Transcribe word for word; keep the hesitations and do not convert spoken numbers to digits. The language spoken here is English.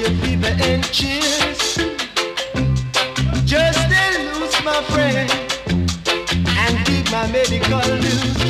your fever and chills. Just a loose, my friend, and keep my medical news.